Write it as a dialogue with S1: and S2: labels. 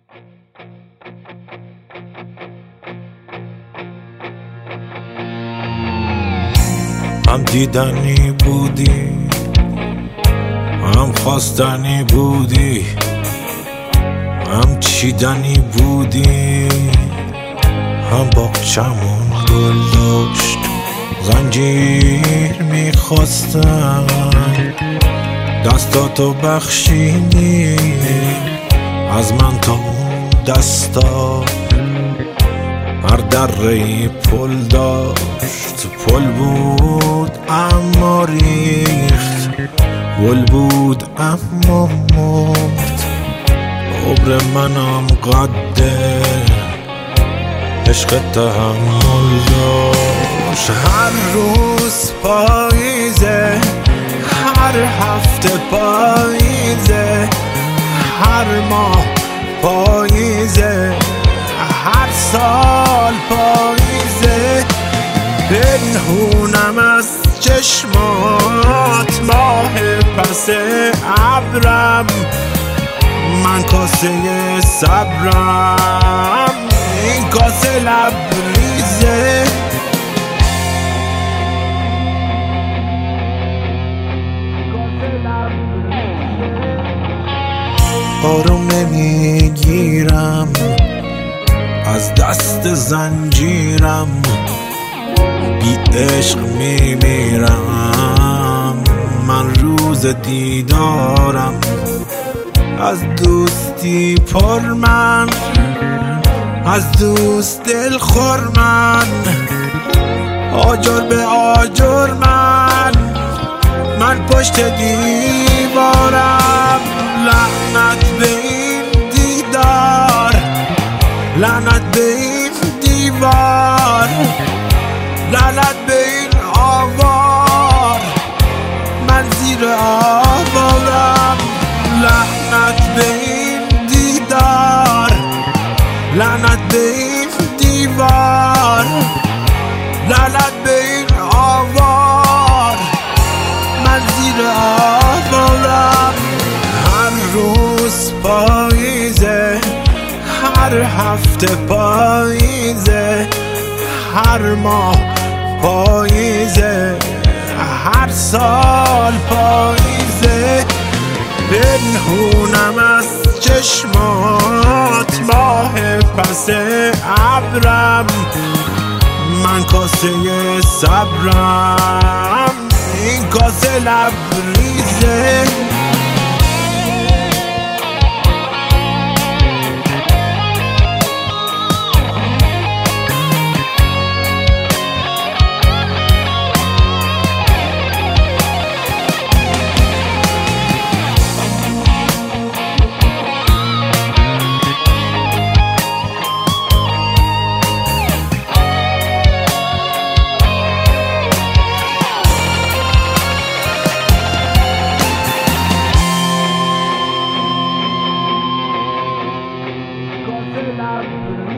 S1: هم دیدنی بودی، هم خواستنی بودی، هم چیدنی بودی، هم باغچمون گل داشت زنجیر میخواستن، دستاتو بخشیدی از من تا اون دستا. هر دره‌ای پل داشت، پل بود اما ریخت، گل بود اما مرد. عمر منم قده عشق تحمل داشت. هر روز پاییزه، هر هفته پاییزه، هر ماه پاییزه، هر سال پاییزه. پنهونم از چشمات ماه پس ابرم، من کاسه صبرم، این کاسه لبریزه. آروم نمیگیرم از دست زنجیرم، بی عشق میمیرم. من روز دیدارم از دوستی پر، من از دوست دل خور، آجر به آجر، من پشت دیوارم. لعنت به این دیدار، لعنت به این دیوار، لعنت به این آوار، من زیر آوارم. لعنت به این دیدار، لعنت به این دیوار، لعنت به این آوار، من زیر آوارم. هر روز پاییزه، هر هفته پاییزه، هر ماه پاییزه، هر سال پاییزه. پنهونم از چشمات ماه پس ابرم، من کاسه صبرم، این کاسه لبریزه.
S2: love.